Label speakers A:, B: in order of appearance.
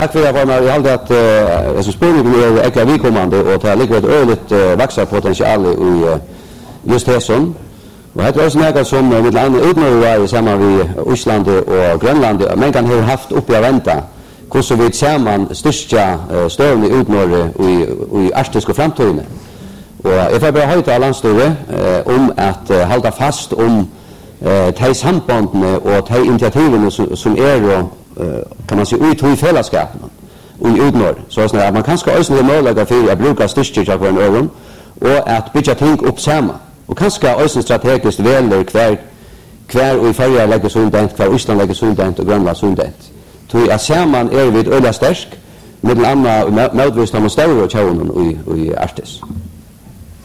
A: Tack för att jag hade att jag så spårningen är äkta vidkommande och det ligger ett öligt växa potential i just det som. Och det är också något som med andra utmärker samman vid Island och Grönland. Man kan ha haft uppe att vänta. Hur så vi samman största större utmärker i arktiska framtiden. Och jag får bara höjta landsstyre om att hålla fast om de sambanden och de initiativen som är kan man säga ut i fällskapet och i utmör så att man kanske också har möjlighet för att bruka styrkor till en ögon och att bygga ting upp samman och kanske också strategiskt välja kvar och i färja lägger sundent kvar Island lägger sundent och Grönland sundent. Så att samman är vid ölla stärk med andra möjligheter man större tjänar i Arktis.